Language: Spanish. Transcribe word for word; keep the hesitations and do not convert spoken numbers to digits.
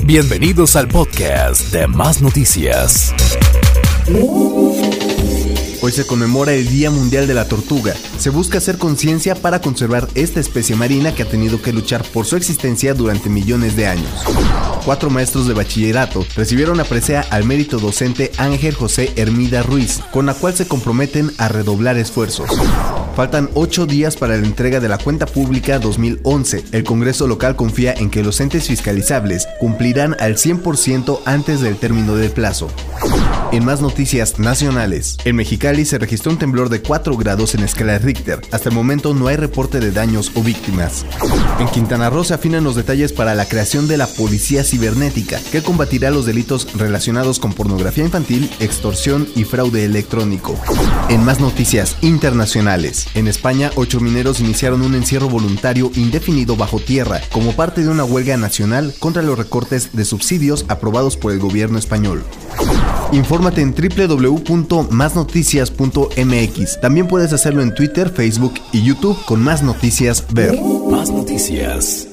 Bienvenidos al podcast de Más Noticias. Hoy se conmemora el Día Mundial de la Tortuga. Se busca hacer conciencia para conservar esta especie marina que ha tenido que luchar por su existencia durante millones de años. Cuatro maestros de bachillerato recibieron la presea al mérito docente Ángel José Hermida Ruiz, con la cual se comprometen a redoblar esfuerzos. Faltan ocho días para la entrega de la cuenta pública dos mil once. El Congreso local confía en que los entes fiscalizables cumplirán al cien por ciento antes del término del plazo. En más noticias nacionales, en Mexicali se registró un temblor de cuatro grados en escala Richter. Hasta el momento no hay reporte de daños o víctimas. En Quintana Roo se afinan los detalles para la creación de la Policía Cibernética, que combatirá los delitos relacionados con pornografía infantil, extorsión y fraude electrónico. En más noticias internacionales, en España, ocho mineros iniciaron un encierro voluntario indefinido bajo tierra como parte de una huelga nacional contra los recortes de subsidios aprobados por el gobierno español. Infórmate en doble u doble u doble u punto más noticias punto m x. También puedes hacerlo en Twitter, Facebook y YouTube con Más Noticias Ver. Más Noticias.